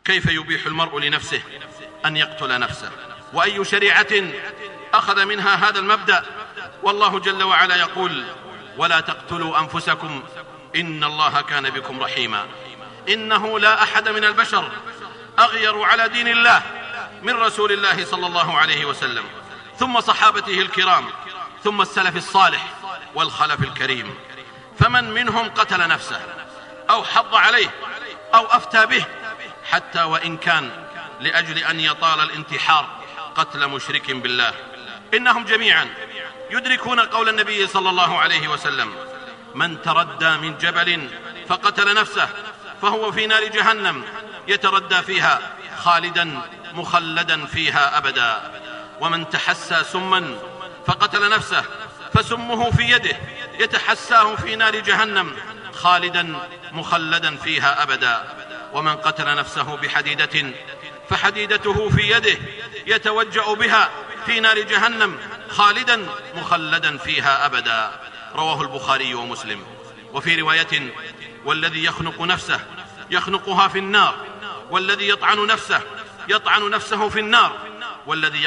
كيف يبيح المرء لنفسه أن يقتل نفسه؟ وأي شريعة أخذ منها هذا المبدأ؟ والله جل وعلا يقول: ولا تقتلوا أنفسكم إن الله كان بكم رحيما. إنه لا أحد من البشر أغير على دين الله من رسول الله صلى الله عليه وسلم، ثم صحابته الكرام، ثم السلف الصالح والخلف الكريم. فمن منهم قتل نفسه أو حض عليه أو أفتى به، حتى وإن كان لأجل أن يطال الانتحار قتل مشرك بالله، إنهم جميعا يدركون قول النبي صلى الله عليه وسلم: من تردى من جبل فقتل نفسه فهو في نار جهنم يتردى فيها خالدا مخلدا فيها أبدا. ومن تحسى سما فقتل نفسه فسمه في يده يتحساه في نار جهنم خالدا مخلدا فيها أبدا. ومن قتل نفسه بحديدة فحديدته في يده يتوجأ بها في نار جهنم خالدا مخلدا فيها أبدا. رواه البخاري ومسلم. وفي رواية: والذي يخنق نفسه يخنقها في النار، والذي يطعن نفسه يطعن نفسه في النار، والذي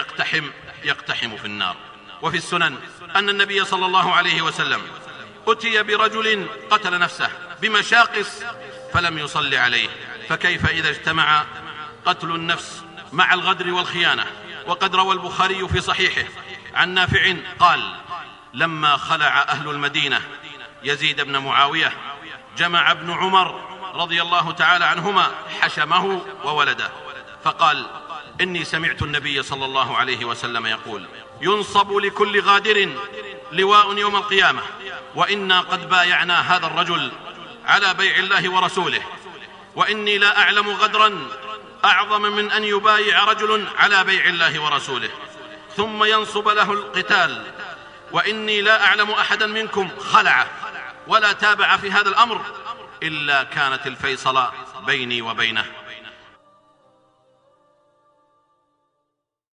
يقتحم في النار. وفي السنن أن النبي صلى الله عليه وسلم أتي برجل قتل نفسه بمشاقص فلم يصلي عليه، فكيف إذا اجتمع قتل النفس مع الغدر والخيانة؟ وقد روى البخاري في صحيحه عن نافع قال: لما خلع أهل المدينة يزيد بن معاوية جمع ابن عمر رضي الله تعالى عنهما حشمه وولده، فقال: إني سمعت النبي صلى الله عليه وسلم يقول: ينصب لكل غادر لواء يوم القيامة، وإنا قد بايعنا هذا الرجل على بيع الله ورسوله، وإني لا أعلم غدرا أعظم من أن يبايع رجل على بيع الله ورسوله ثم ينصب له القتال، وإني لا أعلم أحدا منكم خلع ولا تابع في هذا الأمر إلا كانت الفيصل بيني وبينه.